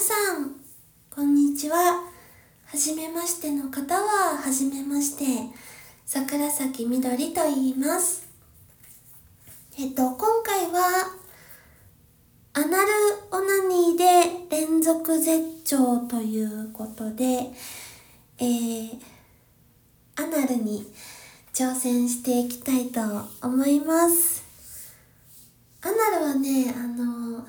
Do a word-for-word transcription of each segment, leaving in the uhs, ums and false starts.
さん、こんにちは。はじめましての方は、はじめまして。桜咲みどりと言います。えっと、今回は、アナルオナニーで連続絶頂ということで、えー、アナルに挑戦していきたいと思います。アナルはね、あの、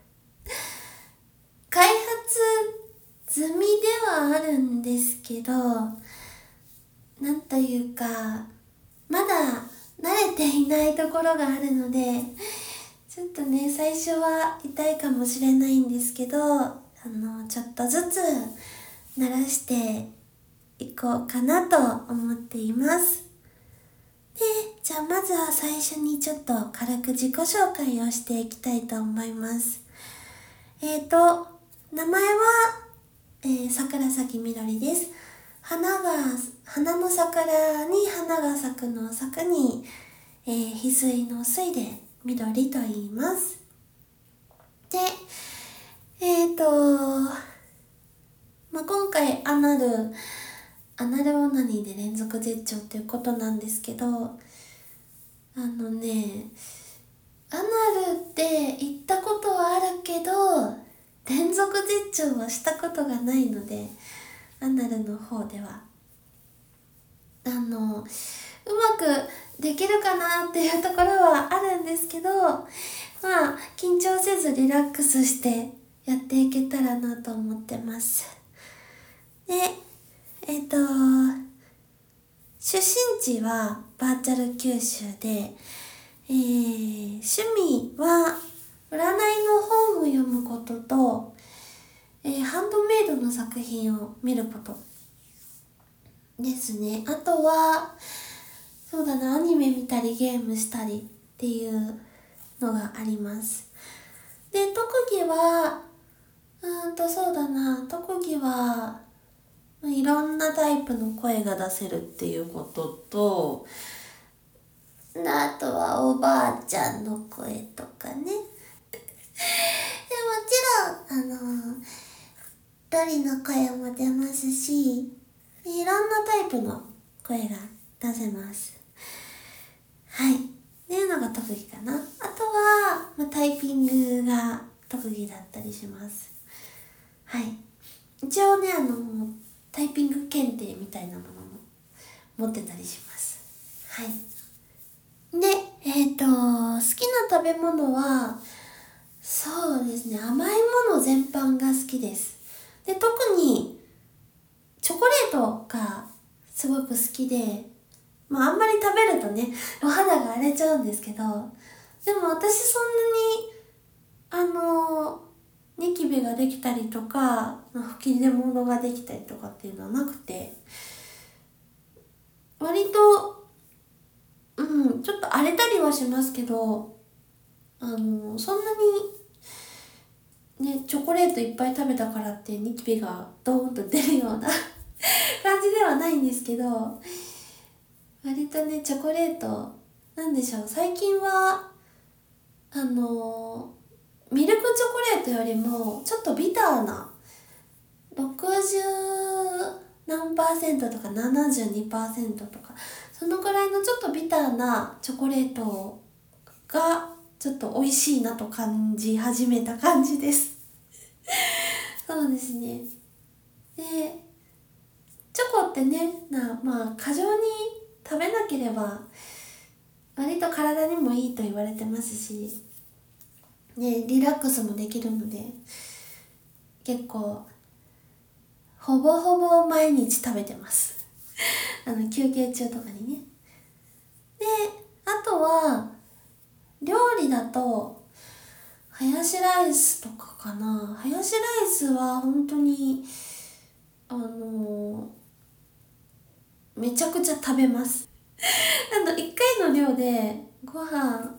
開発済みではあるんですけど、なんというか、まだ慣れていないところがあるので、ちょっとね、最初は痛いかもしれないんですけど、あの、ちょっとずつ慣らしていこうかなと思っています。で、じゃあまずは最初にちょっと軽く自己紹介をしていきたいと思います。えーと、名前は、えー、桜咲みどりです。花が、花の桜に花が咲くの咲くに、えー、翡翠の翠で緑と言います。で、えーと、まあ、今回アナル、アナルオナニーで連続絶頂っていうことなんですけど、あのね、アナルって言ったことはあるけど、連続絶頂はしたことがないので、アナルの方では、あの、うまくできるかなっていうところはあるんですけど、まあ、緊張せずリラックスしてやっていけたらなと思ってます。で、えっと、出身地はバーチャル九州で、えー、趣味は占いの本を読むことと、えー、ハンドメイドの作品を見ることですね。あとは、そうだな、アニメ見たりゲームしたりっていうのがあります。で、特技は、うーんとそうだな、特技は、いろんなタイプの声が出せるっていうことと、あとはおばあちゃんの声とかね。でもちろん、あの、鳥の声も出ますし、いろんなタイプの声が出せます。はい。っていうのが特技かな。あとは、まあ、タイピングが特技だったりします。はい。一応ね、あの、タイピング検定みたいなものも持ってたりします。はい。で、えっと、好きな食べ物は、そうですね、甘いもの全般が好きです。で、特に、チョコレートがすごく好きで、まああんまり食べるとね、お肌が荒れちゃうんですけど、でも私そんなに、あの、ニキビができたりとか、吹き出物ができたりとかっていうのはなくて、割と、うん、ちょっと荒れたりはしますけど、あの、そんなに、ね、チョコレートいっぱい食べたからってニキビがドーンと出るような感じではないんですけど、割とね、チョコレート、なんでしょう、最近は、あの、ミルクチョコレートよりも、ちょっとビターな、ろくじゅう何パーセントとかななじゅうにパーセントとか、そのくらいのちょっとビターなチョコレートが、ちょっと美味しいなと感じ始めた感じです。そうですね。で、チョコってね、なまあ過剰に食べなければ割と体にもいいと言われてますし、ね、リラックスもできるので、結構ほぼほぼ毎日食べてます。あの休憩中とかにね。で、あとは料理だとハヤシライスとかかな。ハヤシライスは本当にあのー、めちゃくちゃ食べます。あのいっかいの量でご飯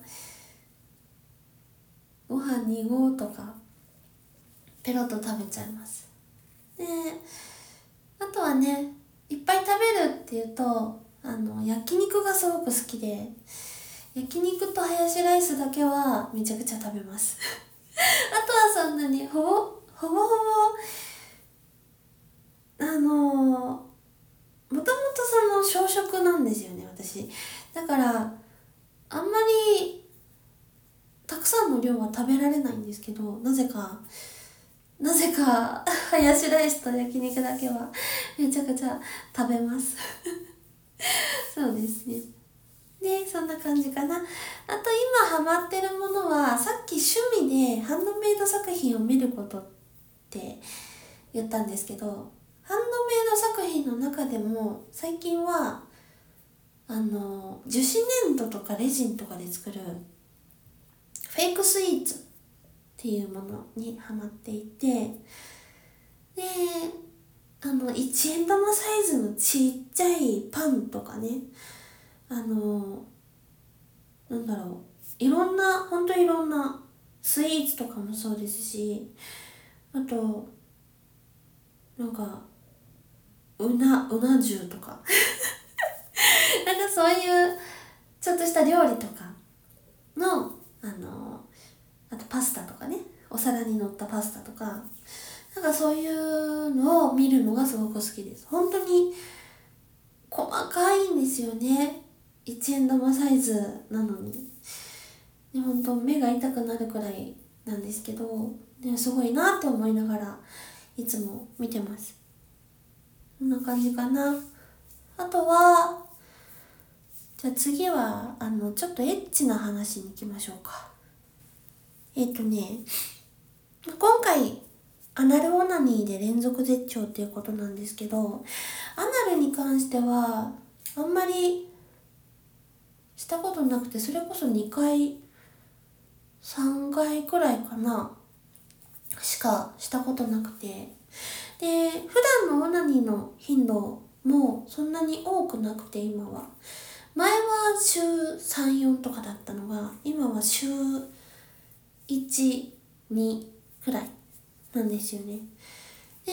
ご飯に合とかペロッと食べちゃいます。で、あとはね、いっぱい食べるっていうと、あの焼肉がすごく好きで、焼肉とハヤシライスだけはめちゃくちゃ食べます。あとはそんなにほぼほぼほぼは食べられないんですけど、なぜかなぜかハヤシライスと焼肉だけはめちゃくちゃ食べますそうですね。でそんな感じかな。あと今ハマってるものは、さっき趣味でハンドメイド作品を見ることって言ったんですけど、ハンドメイド作品の中でも最近はあの樹脂粘土とかレジンとかで作るフェイクスイーツっていうものにハマっていて、であのいちえん玉サイズのちっちゃいパンとかね、あのなんだろう、いろんなほんといろんなスイーツとかもそうですし、あとなんかうなうな重とかなんかそういうちょっとした料理とかのあのあとパスタとかね、お皿に乗ったパスタとか、なんかそういうのを見るのがすごく好きです。本当に細かいんですよね、いちえん玉サイズなのに。で本当目が痛くなるくらいなんですけど、ですごいなって思いながらいつも見てます。こんな感じかな。あとはじゃあ次はあのちょっとエッチな話に行きましょうか。えっとね今回アナルオナニーで連続絶頂っていうことなんですけど、アナルに関してはあんまりしたことなくて、それこそにかいさんかいくらいかなしかしたことなくて、で普段のオナニーの頻度もそんなに多くなくて、今は前は週さん、よんとかだったのが今は週いち、にくらいなんですよね。で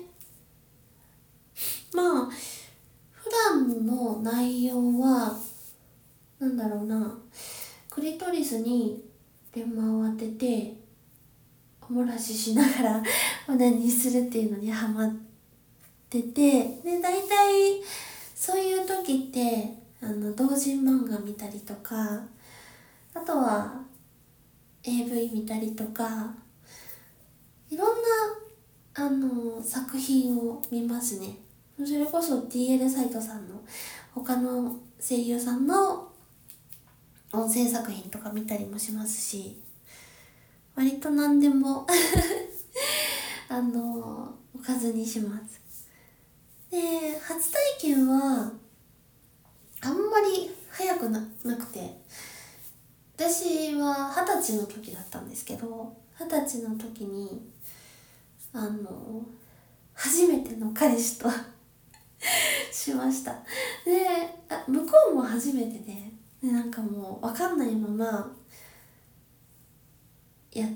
まあ普段の内容はなんだろうな、クリトリスに電話を当てておもらししながらオナニーするっていうのにハマってて、で大体そういう時ってあの同人漫画見たりとか、あとは エーブイ 見たりとか、いろんなあの作品を見ますね。それこそ ティーエル サイトさんの他の声優さんの音声作品とか見たりもしますし、割と何でもあのおかずにします。で初体験はあんまり早く な, なくて、私は二十歳の時だったんですけど、二十歳の時にあの初めての彼氏としました。であ向こうも初めてで、でなんかもう分かんないままやって、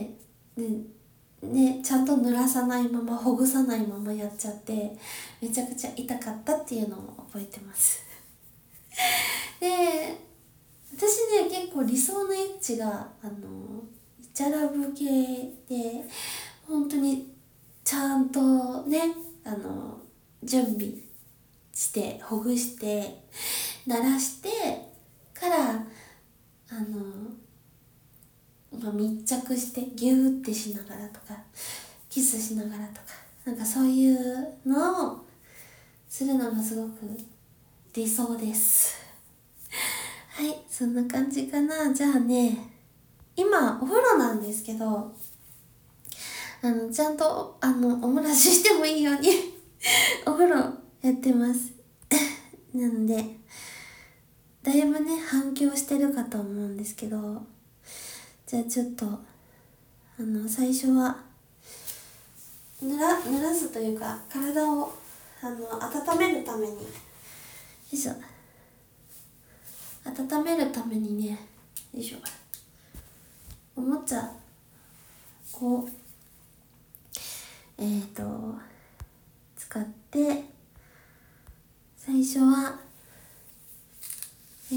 でね、ちゃんと濡らさないままほぐさないままやっちゃって、めちゃくちゃ痛かったっていうのを覚えてますで私ね結構理想のエッチがあのイチャラブ系で、本当にちゃんとねあの準備してほぐして慣らしてからあのまあ、密着してギューってしながらとかキスしながらとか、なんかそういうのをするのがすごく理想ですはい、そんな感じかな。じゃあね、今お風呂なんですけど、あのちゃんとあのおもらししてもいいようにお風呂やってますなのでだいぶね反響してるかと思うんですけど、じゃあちょっとあの最初はぬら濡らすというか体をあの温めるために、よいしょ、温めるためにね、よいしょ、おもちゃをえーと使って、最初は